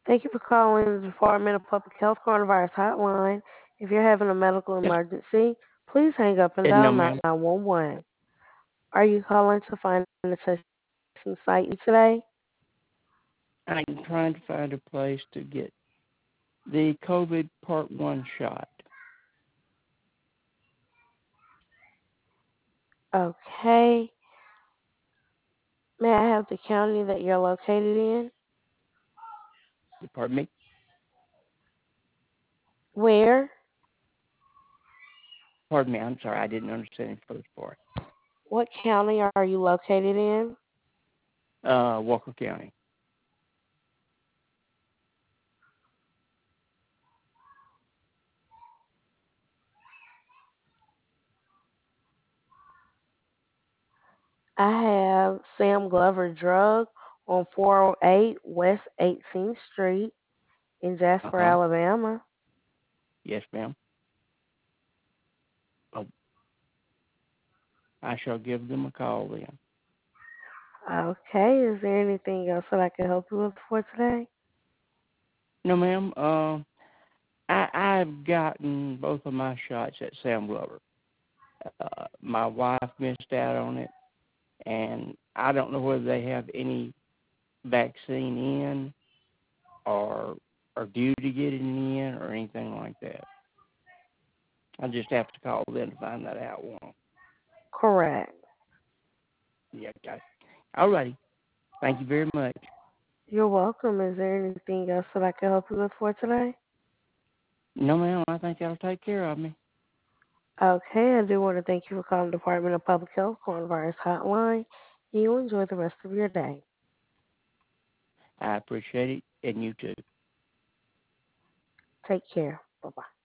Thank you for calling the Department of Public Health Coronavirus Hotline. If you're having a medical Yes. emergency, please hang up and No, dial ma'am. 911. Are you calling to find a testing site today? I'm trying to find a place to get the COVID Part 1 shot. Okay. May I have the county that you're located in? Pardon me? Where? Pardon me, I'm sorry, I didn't understand the first part. What county are you located in? Walker County. I have Sam Glover Drug on 408 West 18th Street in Jasper, Uh-huh. Alabama. Yes, ma'am. Oh, I shall give them a call then. Okay. Is there anything else that I can help you with for today? No, ma'am. I've gotten both of my shots at Sam Glover. My wife missed out on it, and I don't know whether they have any vaccine in or are due to get it in or anything like that. I just have to call them to find that out. Won't? Correct. Yeah, okay. All righty. Thank you very much. You're welcome. Is there anything else that I can help you with for today? No, ma'am. I think that'll take care of me. Okay. I do want to thank you for calling the Department of Public Health Coronavirus Hotline. You enjoy the rest of your day. I appreciate it, and you too. Take care. Bye bye.